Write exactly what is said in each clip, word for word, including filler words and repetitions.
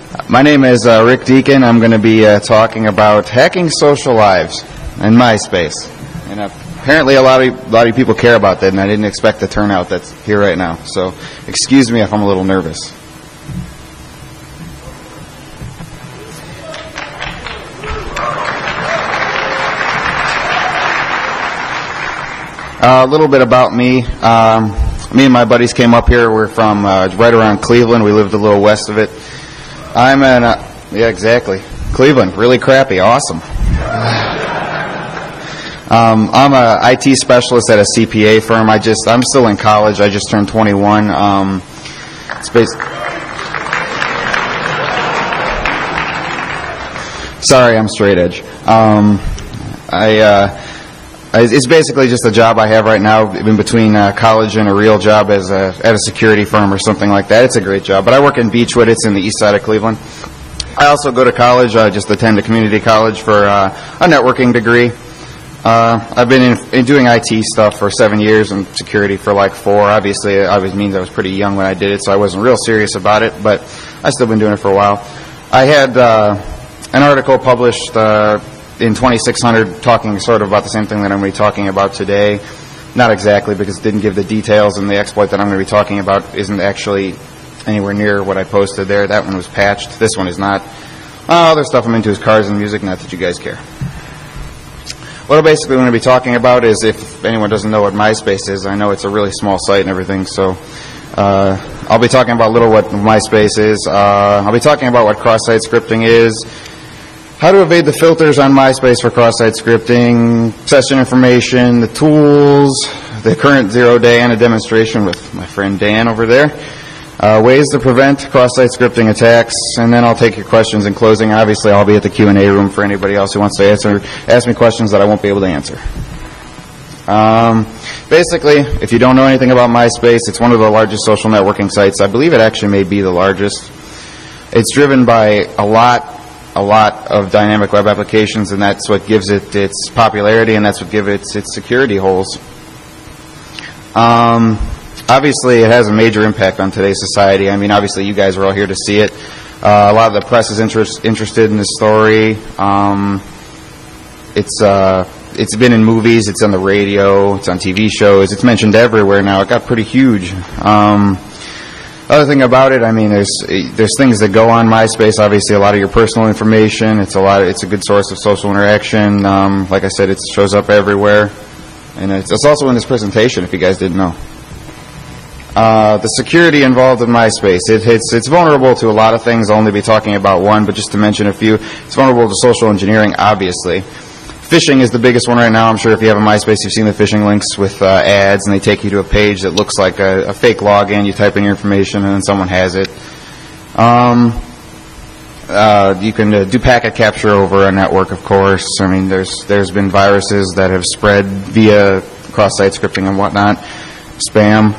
My name is uh, Rick Deacon. I'm going to be uh, talking about hacking social lives and MySpace. And uh, apparently a lot of a lot of people care about that, and I didn't expect the turnout that's here right now. So excuse me if I'm a little nervous. Uh, a little bit about me. Um, me and my buddies came up here. We're from uh, right around Cleveland. We lived a little west of it. I'm an, uh, yeah, exactly. Cleveland, really crappy, awesome. Um, I'm a I T specialist at a C P A firm. I just, I'm still in college. I just turned twenty-one. Um, it's based. Sorry, I'm straight edge. Um, I, uh, It's basically just a job I have right now in between uh, college and a real job as a, at a security firm or something like that. It's a great job. But I work in Beechwood. It's in the east side of Cleveland. I also go to college. I just attend a community college for uh, a networking degree. Uh, I've been in, in doing I T stuff for seven years and security for like four. Obviously, it always means I was pretty young when I did it, so I wasn't real serious about it. But I've still been doing it for a while. I had uh, an article published uh, in twenty-six hundred talking sort of about the same thing that I'm going to be talking about today. Not exactly, because it didn't give the details, and the exploit that I'm going to be talking about isn't actually anywhere near what I posted there. That one was patched. This one is not. Uh, other stuff I'm into is cars and music, not that you guys care. What I'm basically going to be talking about is, if anyone doesn't know what MySpace is, I know it's a really small site and everything, so uh, I'll be talking about a little what MySpace is. Uh, I'll be talking about what cross-site scripting is, how to evade the filters on MySpace for cross-site scripting, session information, the tools, the current zero day, and a demonstration with my friend Dan over there. Uh, ways to prevent cross-site scripting attacks, and then I'll take your questions in closing. Obviously, I'll be at the Q and A room for anybody else who wants to answer, ask me questions that I won't be able to answer. Um, basically, if you don't know anything about MySpace, it's one of the largest social networking sites. I believe it actually may be the largest. It's driven by a lot a lot of dynamic web applications, and that's what gives it its popularity, and that's what gives it its security holes. Um, obviously, it has a major impact on today's society. I mean, obviously, you guys are all here to see it. Uh, a lot of the press is interest, interested in this story. Um, it's uh, it's been in movies, it's on the radio, it's on T V shows, it's mentioned everywhere now. It got pretty huge. Um, Other thing about it, I mean, there's there's things that go on MySpace. Obviously, a lot of your personal information. It's a lot. Of, it's a good source of social interaction. Um, like I said, it shows up everywhere, and it's, it's also in this presentation. If you guys didn't know, uh, the security involved in MySpace. It, it's it's vulnerable to a lot of things. I'll only be talking about one, but just to mention a few, it's vulnerable to social engineering. Obviously. Phishing is the biggest one right now. I'm sure if you have a MySpace, you've seen the phishing links with uh, ads, and they take you to a page that looks like a, a fake login. You type in your information, and then someone has it. Um, uh, you can uh, do packet capture over a network, of course. I mean, there's there's been viruses that have spread via cross-site scripting and whatnot. Spam.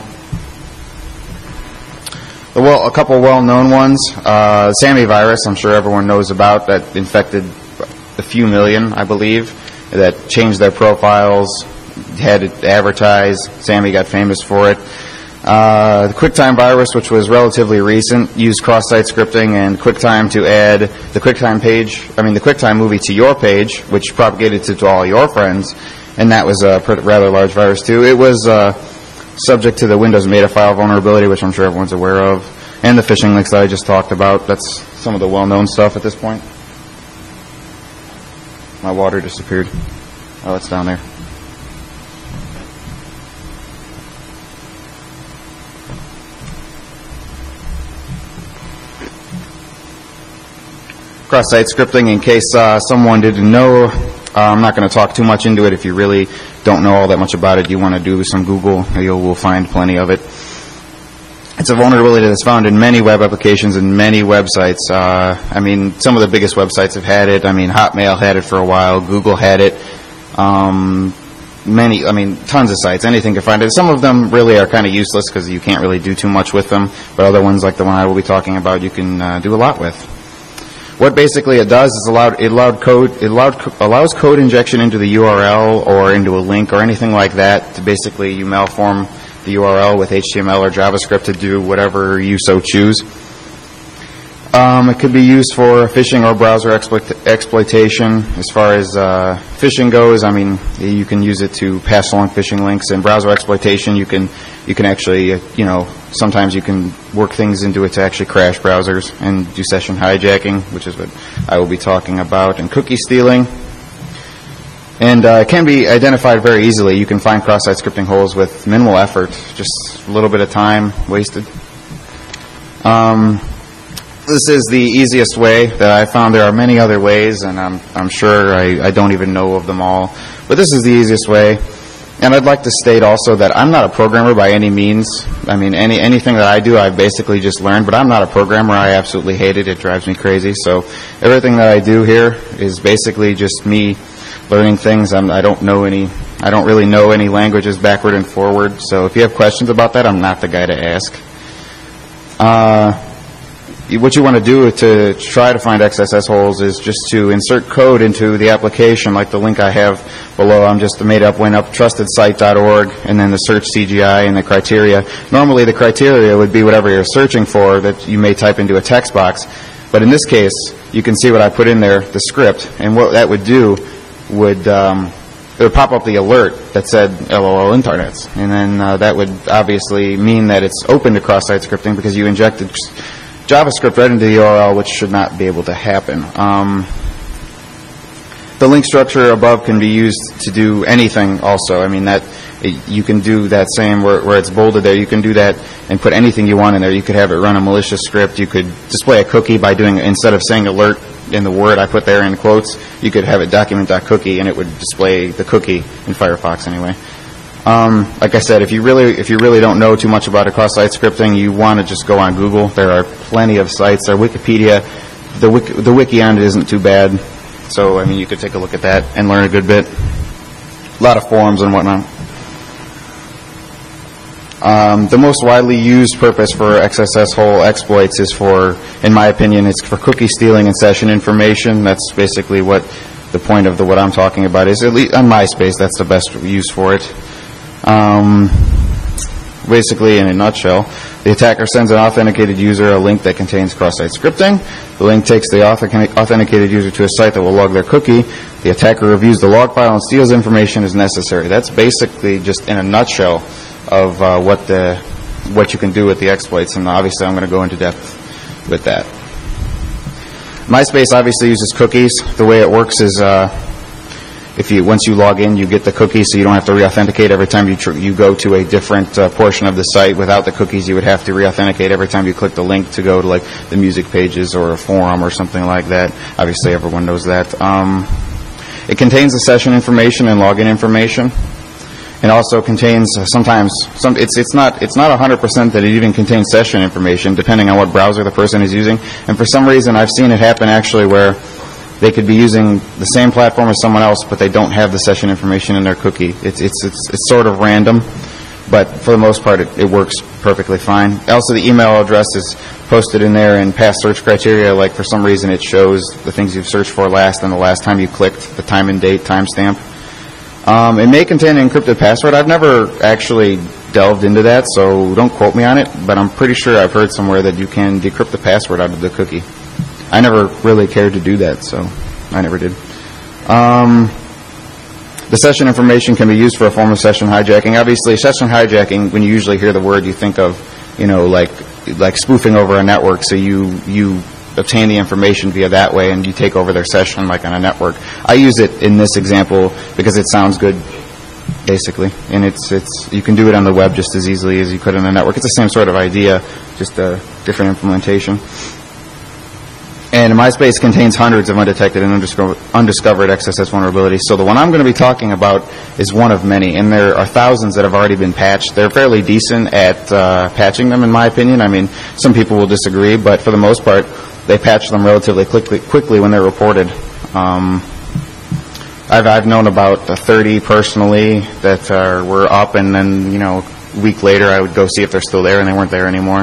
Well, a couple well-known ones. Uh, Sammy virus, I'm sure everyone knows about, that infected a few million, I believe, that changed their profiles, had it advertised. Sammy got famous for it. Uh, the QuickTime virus, which was relatively recent, used cross-site scripting and QuickTime to add the QuickTime page, I mean the QuickTime movie to your page, which propagated to, to all your friends, and that was a rather large virus too. It was uh, subject to the Windows Metafile vulnerability, which I'm sure everyone's aware of, and the phishing links that I just talked about. That's some of the well-known stuff at this point. My water disappeared. Oh, it's down there. Cross-site scripting, in case uh, someone didn't know, uh, I'm not going to talk too much into it. If you really don't know all that much about it, you want to do some Google, you will find plenty of it. It's a vulnerability that's found in many web applications and many websites. Uh, I mean, some of the biggest websites have had it. I mean, Hotmail had it for a while. Google had it. Um, many, I mean, tons of sites. Anything can find it. Some of them really are kind of useless because you can't really do too much with them. But other ones, like the one I will be talking about, you can uh, do a lot with. What basically it does is allowed, it allowed code, it allowed, allows code injection into the U R L or into a link or anything like that to basically you malform the U R L with H T M L or JavaScript to do whatever you so choose. Um, it could be used for phishing or browser exploit exploitation. As far as uh, phishing goes, I mean, you can use it to pass along phishing links. And browser exploitation, you can you can actually, uh, you know, sometimes you can work things into it to actually crash browsers and do session hijacking, which is what I will be talking about. And cookie stealing. And uh, it can be identified very easily. You can find cross-site scripting holes with minimal effort, just a little bit of time wasted. Um, This is the easiest way that I found. There are many other ways, and I'm, I'm sure I, I don't even know of them all. But this is the easiest way. And I'd like to state also that I'm not a programmer by any means. I mean, any anything that I do, I've basically just learned. But I'm not a programmer. I absolutely hate it. It drives me crazy. So everything that I do here is basically just me learning things. I'm, I don't know any. I don't really know any languages backward and forward. So if you have questions about that, I'm not the guy to ask. Uh... What you want to do to try to find X S S holes is just to insert code into the application, like the link I have below. I'm just made up, went up, trusted site dot org, and then the search C G I and the criteria. Normally the criteria would be whatever you're searching for that you may type into a text box. But in this case, you can see what I put in there, the script, and what that would do would, um, it would pop up the alert that said LOL internets. And then uh, that would obviously mean that it's open to cross-site scripting because you injected JavaScript right into the U R L, which should not be able to happen. Um, the link structure above can be used to do anything also. I mean, that you can do that same where, where it's bolded there. You can do that and put anything you want in there. You could have it run a malicious script. You could display a cookie by doing, instead of saying alert in the word I put there in quotes, you could have it document.cookie and it would display the cookie in Firefox anyway. Um, like I said, if you really if you really don't know too much about a cross-site scripting, you want to just go on Google. There are plenty of sites. There, Wikipedia, the wiki, the wiki on it isn't too bad. So I mean, you could take a look at that and learn a good bit. A lot of forums and whatnot. Um, the most widely used purpose for X S S hole exploits is for, in my opinion, it's for cookie stealing and session information. That's basically what the point of the what I'm talking about is. At least on MySpace, that's the best use for it. Um, basically, in a nutshell, the attacker sends an authenticated user a link that contains cross-site scripting. The link takes the authenticated user to a site that will log their cookie. The attacker reviews the log file and steals information as necessary. That's basically just in a nutshell of uh, what the what you can do with the exploits, and obviously I'm going to go into depth with that. MySpace obviously uses cookies. The way it works is uh, if you once you log in, you get the cookies, so you don't have to re-authenticate every time you tr you go to a different uh, portion of the site. Without the cookies, you would have to re-authenticate every time you click the link to go to like the music pages or a forum or something like that. Obviously, everyone knows that. Um, it contains the session information and login information. It also contains uh, sometimes some. It's it's not it's not one hundred percent that it even contains session information, depending on what browser the person is using. And for some reason, I've seen it happen actually where they could be using the same platform as someone else, but they don't have the session information in their cookie. It's it's it's, it's sort of random, but for the most part, it, it works perfectly fine. Also, the email address is posted in there in past search criteria. Like for some reason, it shows the things you've searched for last and the last time you clicked, the time and date timestamp. Um, it may contain an encrypted password. I've never actually delved into that, so don't quote me on it, but I'm pretty sure I've heard somewhere that you can decrypt the password out of the cookie. I never really cared to do that, so I never did. Um, the session information can be used for a form of session hijacking. Obviously, session hijacking, when you usually hear the word, you think of, you know, like like spoofing over a network, so you you obtain the information via that way, and you take over their session like on a network. I use it in this example because it sounds good, basically, and it's it's you can do it on the web just as easily as you could on a network. It's the same sort of idea, just a different implementation. And MySpace contains hundreds of undetected and undiscovered X S S vulnerabilities. So the one I'm going to be talking about is one of many, and there are thousands that have already been patched. They're fairly decent at uh, patching them, in my opinion. I mean, some people will disagree, but for the most part, they patch them relatively quickly, quickly when they're reported. Um, I've, I've known about thirty personally that are, were up, and then, you know, a week later I would go see if they're still there, and they weren't there anymore.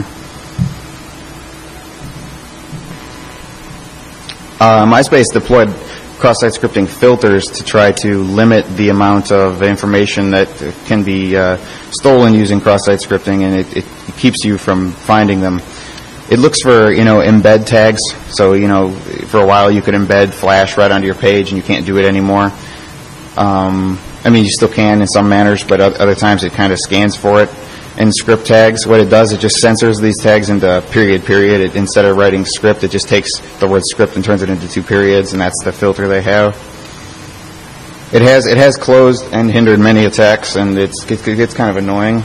Uh, MySpace deployed cross-site scripting filters to try to limit the amount of information that can be uh, stolen using cross-site scripting, and it, it keeps you from finding them. it looks for, you know, embed tags. So, you know, for a while you could embed Flash right onto your page, and you can't do it anymore. Um, I mean, you still can in some manners, but other times it kind of scans for it. And script tags, what it does, it just censors these tags into period, period. It, instead of writing script, it just takes the word script and turns it into two periods, and that's the filter they have. It has it has closed and hindered many attacks, and it's, it gets kind of annoying.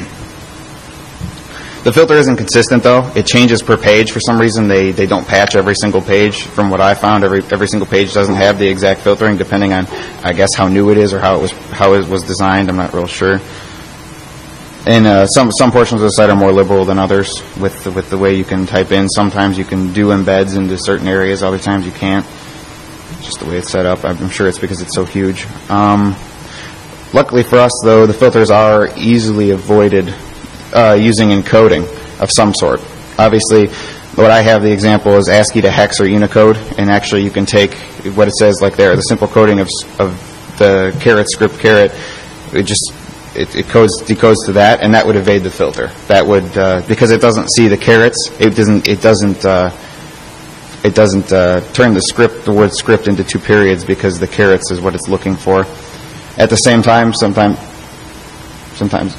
The filter isn't consistent, though. It changes per page. For some reason, they, they don't patch every single page. From what I found, every every single page doesn't have the exact filtering, depending on, I guess, how new it is or how it was how it was designed. I'm not real sure. And uh, some some portions of the site are more liberal than others with the, with the way you can type in. Sometimes you can do embeds into certain areas. Other times you can't. It's just the way it's set up. I'm sure it's because it's so huge. Um, luckily for us, though, the filters are easily avoided uh, using encoding of some sort. Obviously, what I have the example is ASCII to hex or Unicode, and actually you can take what it says like there, the simple coding of of the caret script caret. It just It, it codes decodes to that, and that would evade the filter. That would uh, because it doesn't see the carets. It doesn't. It doesn't. Uh, it doesn't uh, turn the script, the word script, into two periods because the carets is what it's looking for. At the same time, sometimes, sometimes.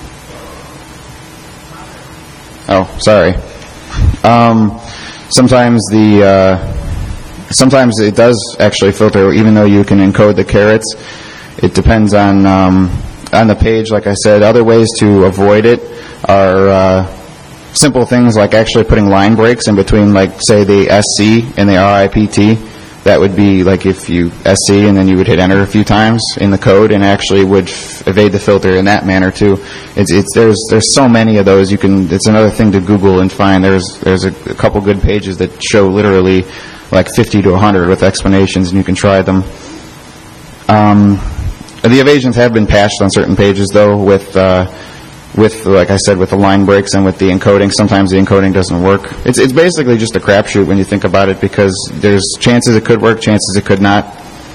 Oh, sorry. Um, sometimes the uh, sometimes it does actually filter, even though you can encode the carets. It depends on. Um, On the page, like I said, other ways to avoid it are uh, simple things like actually putting line breaks in between, like, say, the S C and the R I P T. That would be like if you S C and then you would hit enter a few times in the code, and actually would f- evade the filter in that manner too. It's, it's there's there's so many of those. You can. It's another thing to Google and find. There's there's a, a couple good pages that show literally like fifty to one hundred with explanations, and you can try them. Um, The evasions have been patched on certain pages, though, with, uh, with like I said, with the line breaks and with the encoding. Sometimes the encoding doesn't work. It's it's basically just a crapshoot when you think about it, because there's chances it could work, chances it could not.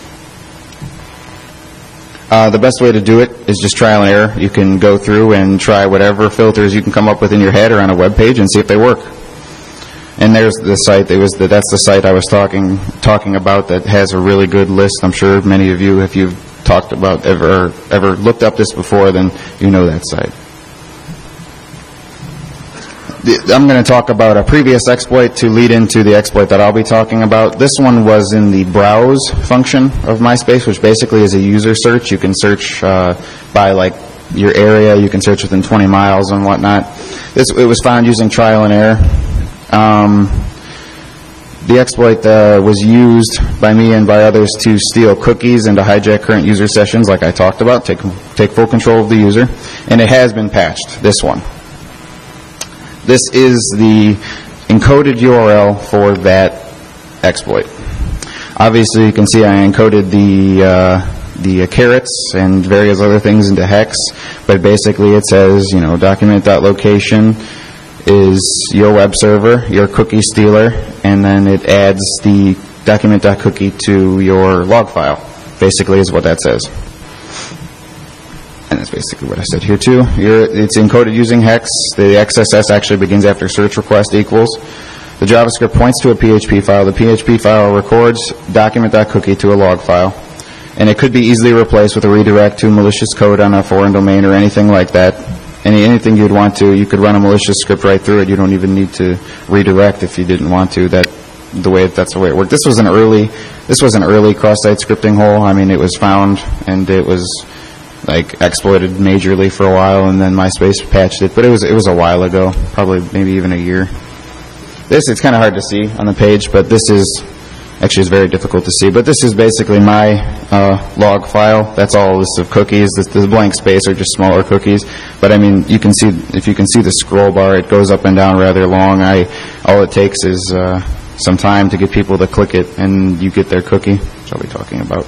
Uh, the best way to do it is just trial and error. You can go through and try whatever filters you can come up with in your head or on a web page and see if they work. And there's the site. It was the, that's the site I was talking talking about that has a really good list. I'm sure many of you, if you've talked about ever ever looked up this before, then you know that site. I'm going to talk about a previous exploit to lead into the exploit that I'll be talking about. This one was in the browse function of MySpace, which basically is a user search. You can search uh, by like your area. You can search within twenty miles and whatnot. This it was found using trial and error. Um, The exploit uh, was used by me and by others to steal cookies and to hijack current user sessions, like I talked about, take take full control of the user, and it has been patched, this one. This is the encoded U R L for that exploit. Obviously, you can see I encoded the uh, the uh, carets and various other things into hex, but basically it says, you know, document.location is your web server, your cookie stealer, and then it adds the document.cookie to your log file, basically is what that says. And that's basically what I said here too. You're, it's encoded using hex. The X S S actually begins after search request equals. The JavaScript points to a P H P file. The P H P file records document.cookie to a log file. And it could be easily replaced with a redirect to malicious code on a foreign domain or anything like that. Any, anything you'd want to, you could run a malicious script right through it. You don't even need to redirect if you didn't want to. That the way that's the way it worked. This was an early, this was an early cross-site scripting hole. I mean, it was found and it was like exploited majorly for a while, and then MySpace patched it. But it was it was a while ago, probably maybe even a year. This it's kind of hard to see on the page, but this is. Actually, it's very difficult to see, but this is basically my uh, log file. That's all a list of cookies. This, this blank space are just smaller cookies. But I mean, you can see if you can see the scroll bar, it goes up and down rather long. I all it takes is uh, some time to get people to click it, and you get their cookie. Which I'll be talking about.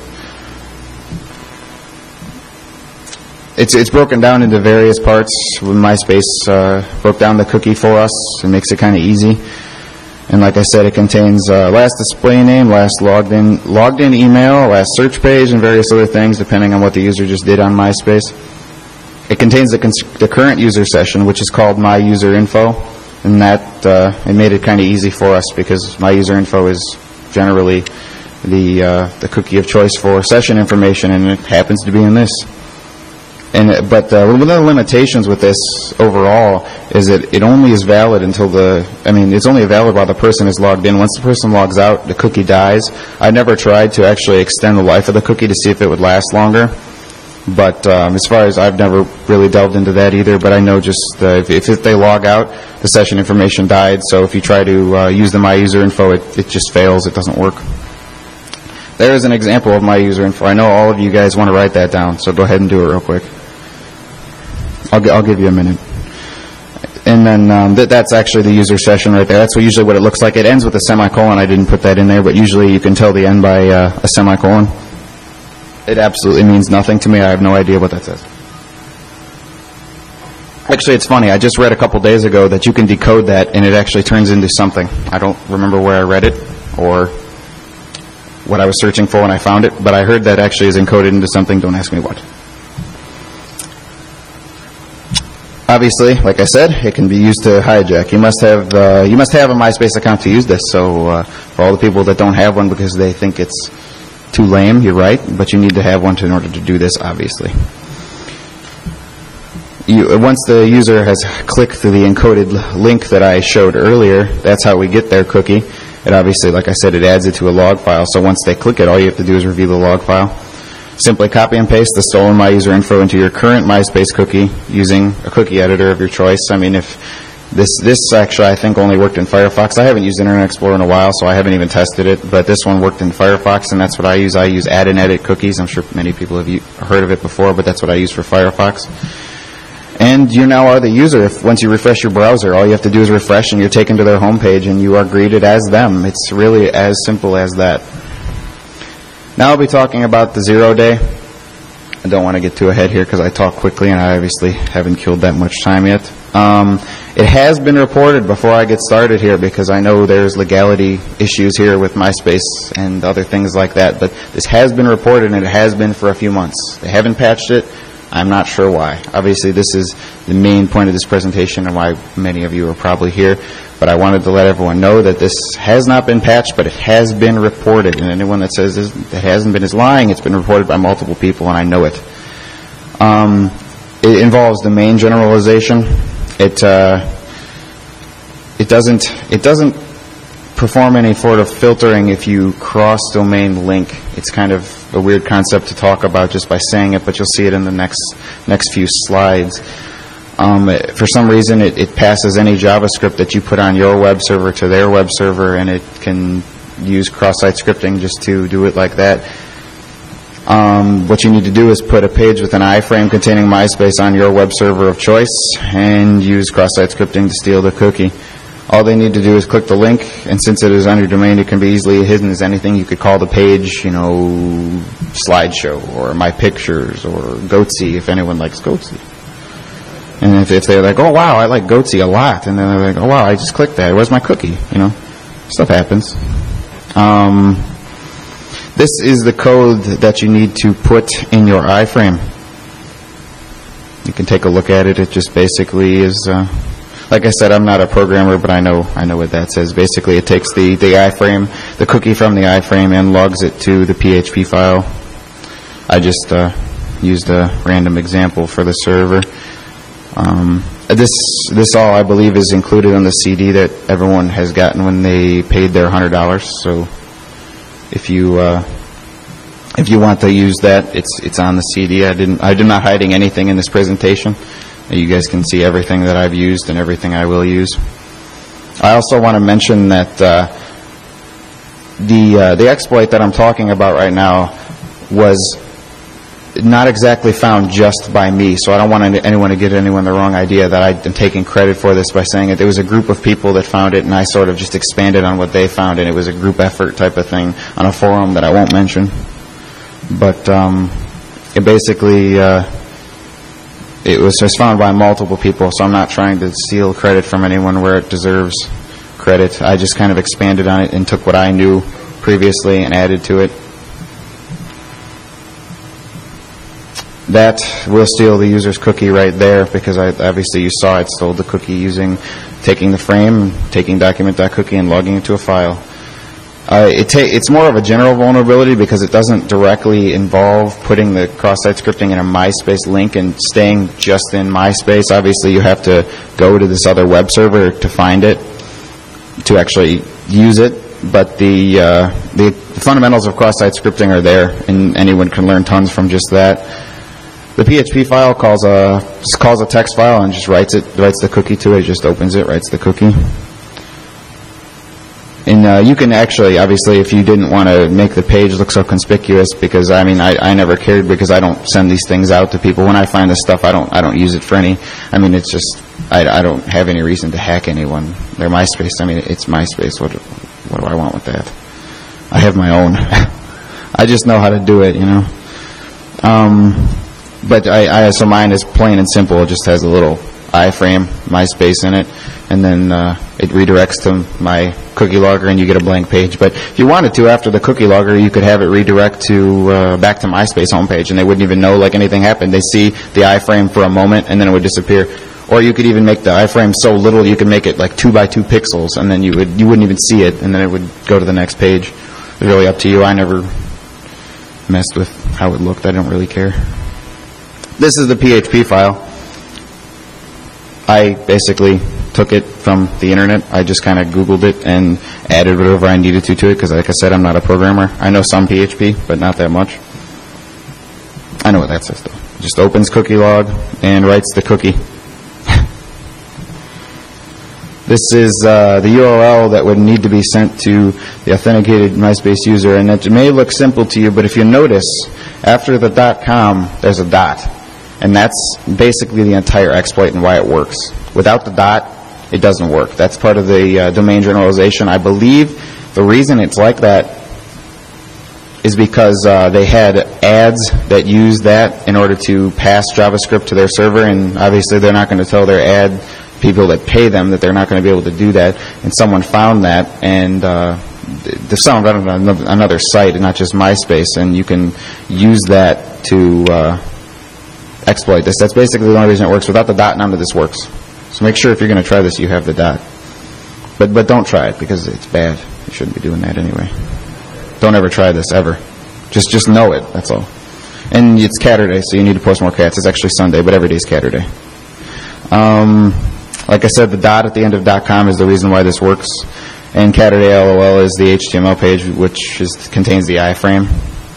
It's it's broken down into various parts. When MySpace uh, broke down the cookie for us, it makes it kind of easy. And like I said, it contains uh, last display name, last logged in logged in email, last search page, and various other things depending on what the user just did on MySpace. It contains the, cons- the current user session, which is called My User Info. and that uh, it made it kind of easy for us because my user info is generally the uh, the cookie of choice for session information, and it happens to be in this. And uh, but uh, one of the limitations with this overall is that it only is valid until the, I mean, it's only valid while the person is logged in. Once the person logs out, the cookie dies. I never tried to actually extend the life of the cookie to see if it would last longer. But um, as far as, I've never really delved into that either, but I know just uh, if, if they log out, the session information died, so if you try to uh, use the My User Info, it, it just fails, it doesn't work. There is an example of My User Info. I know all of you guys want to write that down, so go ahead and do it real quick. I'll, g I'll give you a minute. And then um, th that's actually the user session right there. That's what, usually what it looks like. It ends with a semicolon. I didn't put that in there, but usually you can tell the end by uh, a semicolon. It absolutely means nothing to me. I have no idea what that says. Actually, it's funny. I just read a couple days ago that you can decode that, and it actually turns into something. I don't remember where I read it or what I was searching for when I found it, but I heard that actually is encoded into something. Don't ask me what. Obviously, like I said, it can be used to hijack. You must have uh, you must have a MySpace account to use this. So uh, for all the people that don't have one because they think it's too lame, you're right, but you need to have one to, in order to do this, obviously. You, once the user has clicked the encoded link that I showed earlier, that's how we get their cookie. It obviously, like I said, it adds it to a log file. So once they click it, all you have to do is review the log file. Simply copy and paste the stolen My User Info into your current MySpace cookie using a cookie editor of your choice. I mean, if This, this actually, I think, only worked in Firefox. I haven't used Internet Explorer in a while, so I haven't even tested it. But this one worked in Firefox, and that's what I use. I use add and edit cookies. I'm sure many people have heard of it before, but that's what I use for Firefox. And you now are the user. If once you refresh your browser, all you have to do is refresh, and you're taken to their homepage, and you are greeted as them. It's really as simple as that. Now I'll be talking about the zero day. I don't want to get too ahead here because I talk quickly, and I obviously haven't killed that much time yet. Um, it has been reported before I get started here because I know there's legality issues here with MySpace and other things like that, but this has been reported and it has been for a few months. They haven't patched it. I'm not sure why. Obviously this is the main point of this presentation and why many of you are probably here, but I wanted to let everyone know that this has not been patched, but it has been reported, and anyone that says this, it hasn't been is lying. It's been reported by multiple people and I know it. Um, it involves the main generalization. It uh, it doesn't it doesn't perform any sort of filtering if you cross-domain link. It's kind of a weird concept to talk about just by saying it, but you'll see it in the next next few slides. Um, it, for some reason, it, it passes any JavaScript that you put on your web server to their web server, and it can use cross-site scripting just to do it like that. Um, what you need to do is put a page with an iframe containing MySpace on your web server of choice and use cross-site scripting to steal the cookie. All they need to do is click the link, and since it is on your domain, it can be easily hidden as anything. You could call the page, you know, Slideshow or My Pictures or Goatsy, if anyone likes Goatsy. And if, if they're like, oh, wow, I like Goatsy a lot, and then they're like, oh, wow, I just clicked that. Where's my cookie? You know, stuff happens. Um... This is the code that you need to put in your iframe. You can take a look at it. It just basically is, uh, like I said, I'm not a programmer, but I know I know what that says. Basically, it takes the, the iframe, the cookie from the iframe, and logs it to the P H P file. I just uh, used a random example for the server. Um, this this all, I believe, is included on the C D that everyone has gotten when they paid their one hundred dollars. So if you uh, if you want to use that, it's it's on the C D. I didn't I'm not hiding anything in this presentation. You guys can see everything that I've used and everything I will use. I also want to mention that uh, the uh, the exploit that I'm talking about right now was not exactly found just by me, so I don't want anyone to get anyone the wrong idea that I'm taking credit for this by saying it. There was a group of people that found it, and I sort of just expanded on what they found, and it was a group effort type of thing on a forum that I won't mention. But um, it basically, uh, it was just found by multiple people, so I'm not trying to steal credit from anyone where it deserves credit. I just kind of expanded on it and took what I knew previously and added to it. That will steal the user's cookie right there, because I, obviously you saw it stole the cookie using taking the frame, taking document.cookie, and logging into a file. Uh, it ta it's more of a general vulnerability because it doesn't directly involve putting the cross-site scripting in a MySpace link and staying just in MySpace. Obviously, you have to go to this other web server to find it, to actually use it. But the, uh, the fundamentals of cross-site scripting are there, and anyone can learn tons from just that. The P H P file calls a calls a text file and just writes it, writes the cookie to it. It just opens it, writes the cookie. And uh, you can actually, obviously, if you didn't want to make the page look so conspicuous, because I mean, I, I never cared because I don't send these things out to people. When I find this stuff, I don't I don't use it for any. I mean, it's just I, I don't have any reason to hack anyone. Their MySpace. I mean, it's MySpace. What what do I want with that? I have my own. I just know how to do it, you know. Um, but I, I so mine is plain and simple. It just has a little iframe, MySpace in it, and then uh, it redirects to my cookie logger, and you get a blank page. But if you wanted to, after the cookie logger, you could have it redirect to uh, back to MySpace homepage, and they wouldn't even know like anything happened. They see the iframe for a moment, and then it would disappear. Or you could even make the iframe so little you could make it like two by two pixels, and then you would you wouldn't even see it, and then it would go to the next page. It's really up to you. I never messed with how it looked. I don't really care. This is the P H P file. I basically took it from the internet. I just kind of Googled it and added whatever I needed to to it, because like I said, I'm not a programmer. I know some P H P, but not that much. I know what that says, though. It just opens cookie log and writes the cookie. This is uh, the U R L that would need to be sent to the authenticated MySpace user, and it may look simple to you, but if you notice, after the .com, there's a dot, and that's basically the entire exploit and why it works. Without the dot, it doesn't work. That's part of the uh, domain generalization. I believe the reason it's like that is because uh, they had ads that used that in order to pass JavaScript to their server, and obviously they're not going to tell their ad people that pay them that they're not going to be able to do that, and someone found that, and uh, there's someone on another site and not just MySpace, and you can use that to uh, exploit this. That's basically the only reason it works. Without the dot, none of this works. So make sure if you're going to try this, you have the dot. But but don't try it, because it's bad. You shouldn't be doing that anyway. Don't ever try this, ever. Just just know it, that's all. And it's Catterday, so you need to post more cats. It's actually Sunday, but every day is Catterday. Um... Like I said, the dot at the end of .com is the reason why this works, and Catterday LOL is the H T M L page, which is, contains the iframe.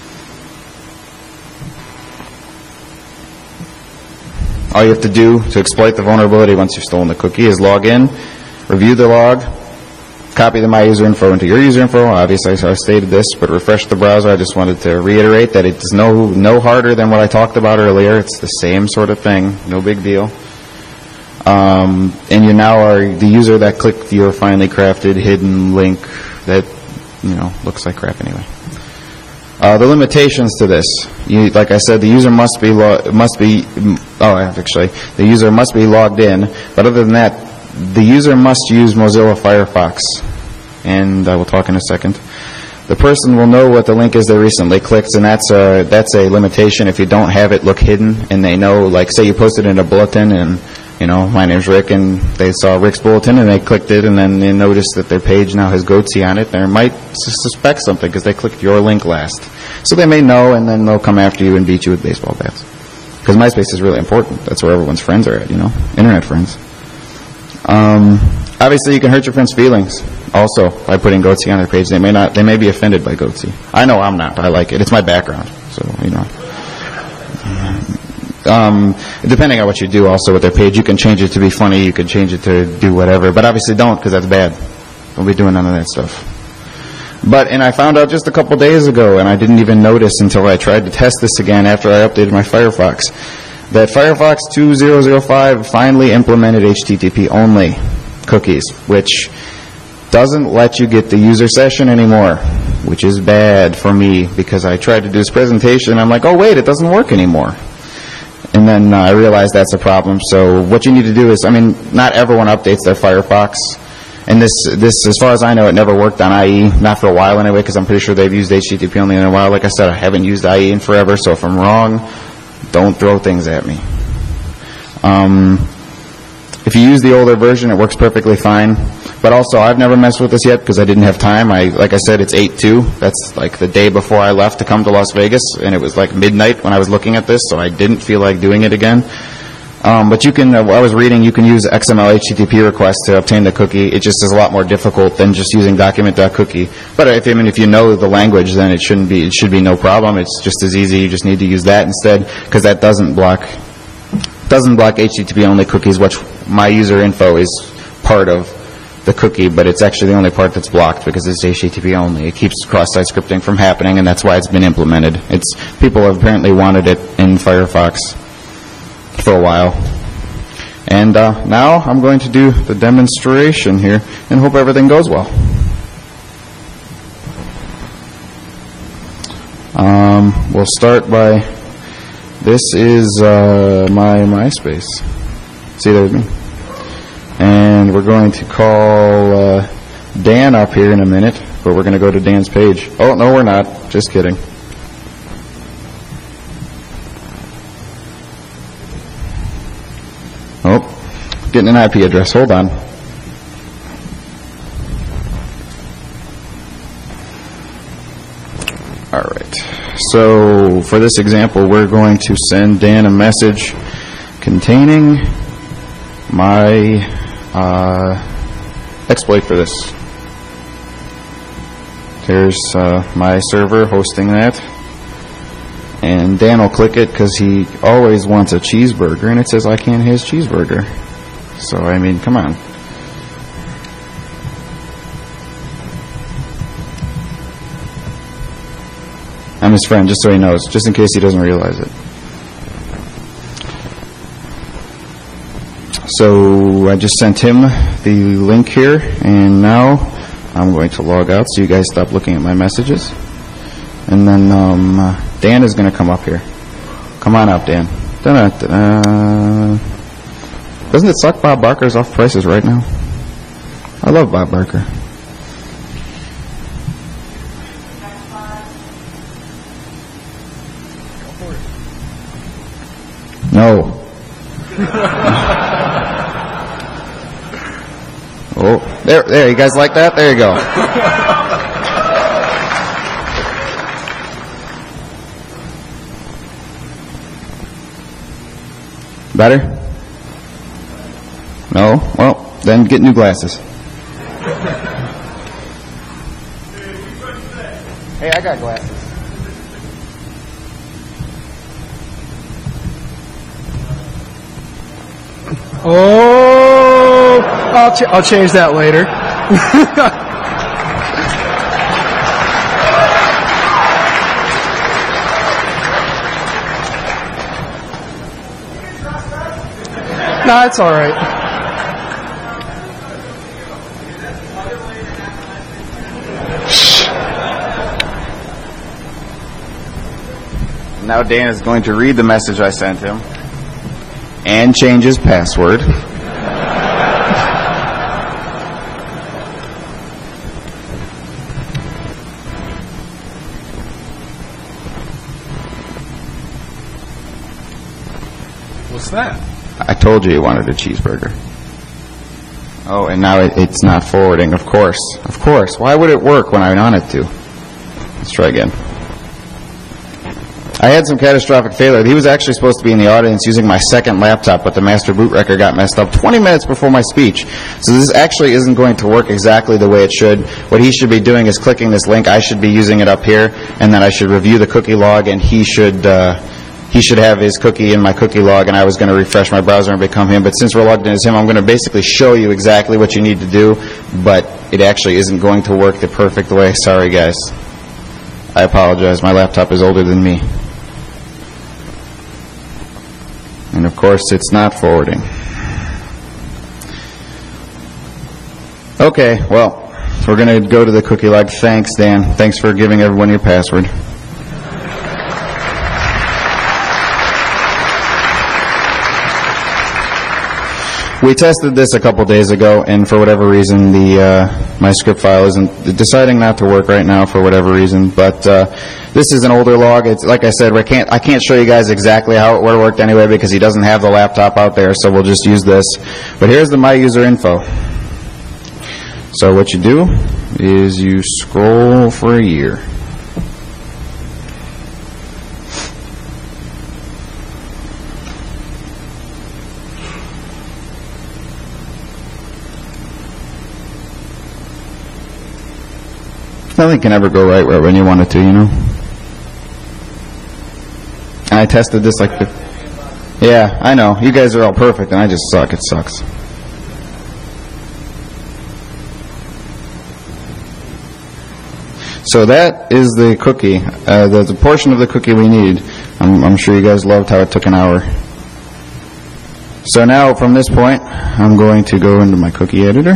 All you have to do to exploit the vulnerability once you've stolen the cookie is log in, review the log, copy the my user info into your user info. Obviously, I stated this, but refresh the browser. I just wanted to reiterate that it's no no harder than what I talked about earlier. It's the same sort of thing, no big deal. Um, and you now are the user that clicked your finely crafted hidden link that, you know, looks like crap anyway. Uh, the limitations to this, you, like I said, the user must be lo must be oh actually the user must be logged in. But other than that, the user must use Mozilla Firefox, and I will talk in a second. The person will know what the link is they recently clicked, and that's a that's a limitation. If you don't have it look hidden, and they know, like say you posted in a bulletin, and you know, my name's Rick, and they saw Rick's bulletin, and they clicked it, and then they noticed that their page now has Goatsy on it. They might suspect something because they clicked your link last. So they may know, and then they'll come after you and beat you with baseball bats. Because MySpace is really important. That's where everyone's friends are at, you know, internet friends. Um, obviously, you can hurt your friends' feelings also by putting Goatsy on their page. They may not. They may be offended by Goatsy. I know I'm not. I like it. It's my background, so you know. Um, depending on what you do also with their page, you can change it to be funny, you can change it to do whatever, but obviously don't, because that's bad. Don't be doing none of that stuff. But, and I found out just a couple days ago, and I didn't even notice until I tried to test this again after I updated my Firefox, that Firefox two point oh oh five finally implemented H T T P only cookies, which doesn't let you get the user session anymore, which is bad for me, because I tried to do this presentation, and I'm like, oh wait, it doesn't work anymore. And then uh, I realized that's a problem. So what you need to do is, I mean, not everyone updates their Firefox. And this, this, as far as I know, it never worked on I E, not for a while anyway, because I'm pretty sure they've used H T T P only in a while. Like I said, I haven't used I E in forever, so if I'm wrong, don't throw things at me. Um, if you use the older version, it works perfectly fine. But also, I've never messed with this yet because I didn't have time. I, like I said, it's eight two. That's like the day before I left to come to Las Vegas, and it was like midnight when I was looking at this, so I didn't feel like doing it again. Um, but you can, uh, I was reading, you can use X M L H T T P requests to obtain the cookie. It just is a lot more difficult than just using document.cookie. But if, I mean, if you know the language, then it shouldn't be, it should be no problem. It's just as easy. You just need to use that instead, because that doesn't block, doesn't block H T T P only cookies, which my user info is part of the cookie, but it's actually the only part that's blocked because it's H T T P only. It keeps cross-site scripting from happening, and that's why it's been implemented. It's, people have apparently wanted it in Firefox for a while. And uh, now I'm going to do the demonstration here and hope everything goes well. Um, we'll start by, this is uh, my MySpace. See there with me? And we're going to call uh, Dan up here in a minute, but we're going to go to Dan's page. Oh, no, we're not. Just kidding. Oh, getting an I P address. Hold on. All right. So for this example, we're going to send Dan a message containing my uh, exploit for this. There's uh, my server hosting that. And Dan will click it because he always wants a cheeseburger, and it says I can't have his cheeseburger. So, I mean, come on. I'm his friend, just so he knows, just in case he doesn't realize it. So, I just sent him the link here, and now I'm going to log out so you guys stop looking at my messages. And then um, uh, Dan is going to come up here. Come on up, Dan. Da-da-da-da. Doesn't it suck Bob Barker's off prices right now? I love Bob Barker. No. Oh, there, there. You guys like that? There you go. Better? No? Well, then get new glasses. Hey, I got glasses. Oh, I'll, ch- I'll change that later. No, it's all right. Now Dan is going to read the message I sent him and change his password. What's that? I told you you wanted a cheeseburger. Oh, and now it, it's not forwarding. Of course. Of course. Why would it work when I want it to? Let's try again. I had some catastrophic failure. He was actually supposed to be in the audience using my second laptop, but the master boot record got messed up twenty minutes before my speech. So this actually isn't going to work exactly the way it should. What he should be doing is clicking this link. I should be using it up here, and then I should review the cookie log, and he should uh, he should have his cookie in my cookie log, and I was going to refresh my browser and become him. But since we're logged in as him, I'm going to basically show you exactly what you need to do, but it actually isn't going to work the perfect way. Sorry, guys. I apologize. My laptop is older than me. And of course, it's not forwarding. Okay, well, we're going to go to the cookie log. Thanks, Dan. Thanks for giving everyone your password. We tested this a couple days ago, and for whatever reason, the uh, my script file isn't deciding not to work right now for whatever reason. But uh, this is an older log. It's like I said, I can't I can't show you guys exactly how it would have worked anyway because he doesn't have the laptop out there, so we'll just use this. But here's the My User Info. So what you do is you scroll for a year. Nothing can ever go right when you want it to, you know. And I tested this like, the, yeah, I know. You guys are all perfect, and I just suck. It sucks. So that is the cookie. Uh, the, the portion of the cookie we need. I'm, I'm sure you guys loved how it took an hour. So now, from this point, I'm going to go into my cookie editor.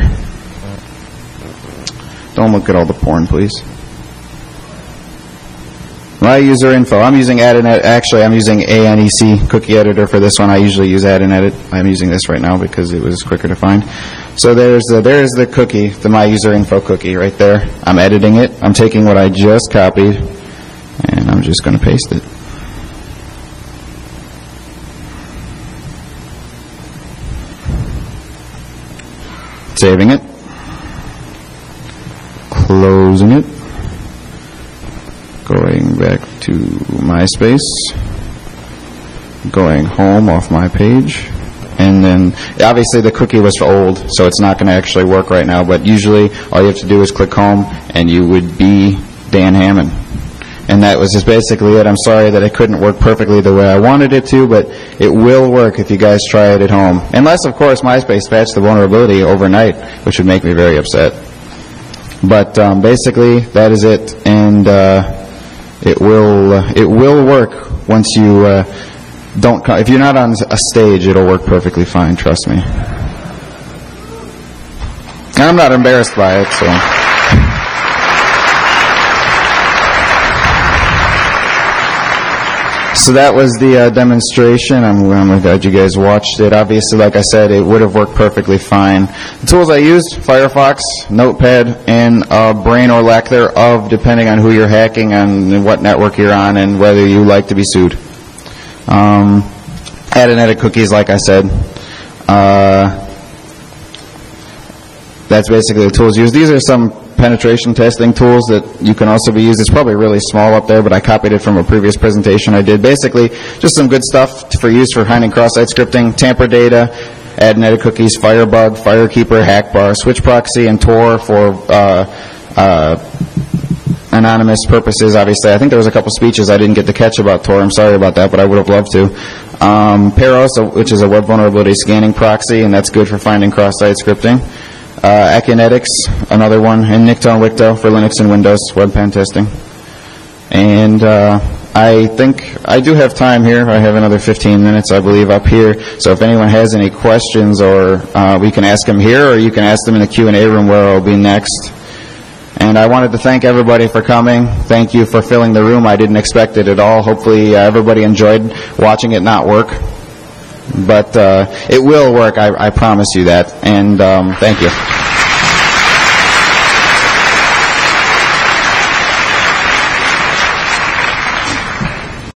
Don't look at all the porn, please. My user info. I'm using AdInEdit. Actually, I'm using A N E C cookie editor for this one. I usually use AdInEdit. I'm using this right now because it was quicker to find. So there's the, there's the cookie, the My User Info cookie right there. I'm editing it. I'm taking what I just copied, and I'm just going to paste it. Saving it. Closing it, going back to MySpace, going home off my page, and then obviously the cookie was old, so it's not going to actually work right now, but usually all you have to do is click home and you would be Dan Hammond. And that was just basically it. I'm sorry that it couldn't work perfectly the way I wanted it to, but it will work if you guys try it at home. Unless, of course, MySpace patched the vulnerability overnight, which would make me very upset. But um, basically, that is it, and uh, it will uh, it will work once you uh, don't. Co- if you're not on a stage, it'll work perfectly fine. Trust me. And I'm not embarrassed by it, so. So that was the uh, demonstration. I'm, I'm glad you guys watched it. Obviously, like I said, it would have worked perfectly fine. The tools I used, Firefox, Notepad, and uh, Brain or lack thereof, depending on who you're hacking and what network you're on and whether you like to be sued. Um, AdInEdit cookies, like I said. Uh, that's basically the tools used. These are some penetration testing tools that you can also be used. It's probably really small up there, but I copied it from a previous presentation I did. Basically, just some good stuff for use for hiding cross-site scripting, tamper data, AdInEdit cookies, Firebug, Firekeeper, Hackbar, Switch Proxy, and Tor for uh, uh, anonymous purposes. Obviously, I think there was a couple speeches I didn't get to catch about Tor. I'm sorry about that, but I would have loved to. Um, Peros, which is a web vulnerability scanning proxy, and that's good for finding cross-site scripting. Uh, Akinetics, another one, and Nikto and Wikto for Linux and Windows web pen testing. And uh, I think I do have time here. I have another fifteen minutes, I believe, up here. So if anyone has any questions, or uh, we can ask them here, or you can ask them in the Q and A room where I'll be next. And I wanted to thank everybody for coming. Thank you for filling the room. I didn't expect it at all. Hopefully uh, everybody enjoyed watching it not work. But uh, it will work, I, I promise you that. And um, thank you.